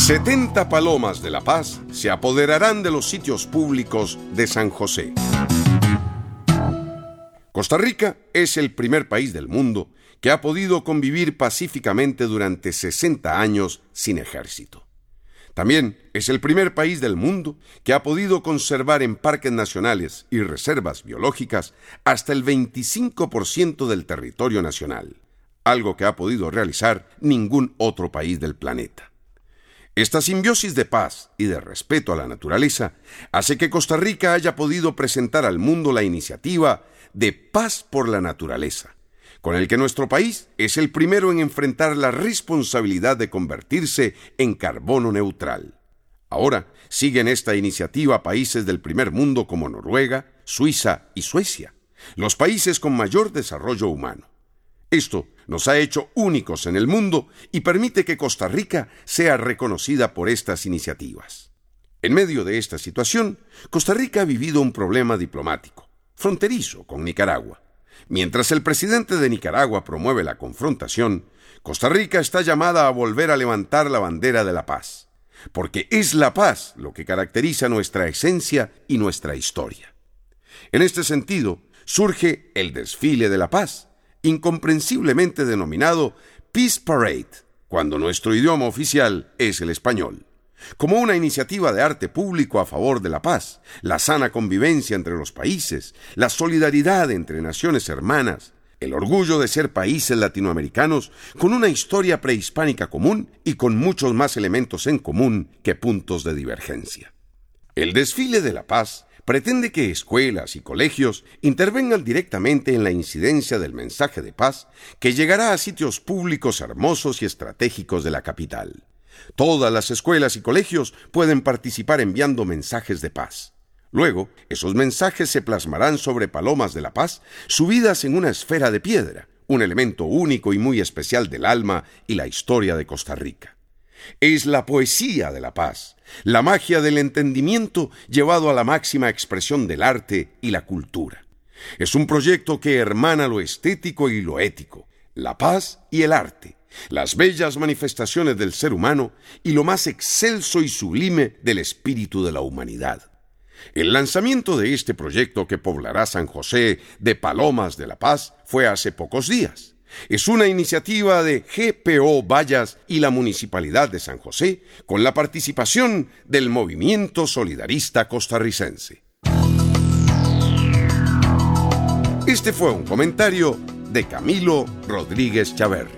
70 palomas de la paz se apoderarán de los sitios públicos de San José. Costa Rica es el primer país del mundo que ha podido convivir pacíficamente durante 60 años sin ejército. También es el primer país del mundo que ha podido conservar en parques nacionales y reservas biológicas hasta el 25% del territorio nacional, algo que ha podido realizar ningún otro país del planeta. Esta simbiosis de paz y de respeto a la naturaleza hace que Costa Rica haya podido presentar al mundo la iniciativa de Paz por la Naturaleza, con el que nuestro país es el primero en enfrentar la responsabilidad de convertirse en carbono neutral. Ahora siguen esta iniciativa países del primer mundo como Noruega, Suiza y Suecia, los países con mayor desarrollo humano. Esto nos ha hecho únicos en el mundo y permite que Costa Rica sea reconocida por estas iniciativas. En medio de esta situación, Costa Rica ha vivido un problema diplomático, fronterizo con Nicaragua. Mientras el presidente de Nicaragua promueve la confrontación, Costa Rica está llamada a volver a levantar la bandera de la paz, porque es la paz lo que caracteriza nuestra esencia y nuestra historia. En este sentido, surge el Desfile de la Paz, incomprensiblemente denominado Peace Parade, cuando nuestro idioma oficial es el español, como una iniciativa de arte público a favor de la paz, la sana convivencia entre los países, la solidaridad entre naciones hermanas, el orgullo de ser países latinoamericanos con una historia prehispánica común y con muchos más elementos en común que puntos de divergencia. El Desfile de la Paz pretende que escuelas y colegios intervengan directamente en la incidencia del mensaje de paz que llegará a sitios públicos hermosos y estratégicos de la capital. Todas las escuelas y colegios pueden participar enviando mensajes de paz. Luego, esos mensajes se plasmarán sobre palomas de la paz subidas en una esfera de piedra, un elemento único y muy especial del alma y la historia de Costa Rica. Es la poesía de la paz, la magia del entendimiento llevado a la máxima expresión del arte y la cultura. Es un proyecto que hermana lo estético y lo ético, la paz y el arte, las bellas manifestaciones del ser humano y lo más excelso y sublime del espíritu de la humanidad. El lanzamiento de este proyecto que poblará San José de Palomas de la Paz fue hace pocos días. Es una iniciativa de GPO Vallas y la Municipalidad de San José con la participación del Movimiento Solidarista Costarricense. Este fue un comentario de Camilo Rodríguez Chaverri.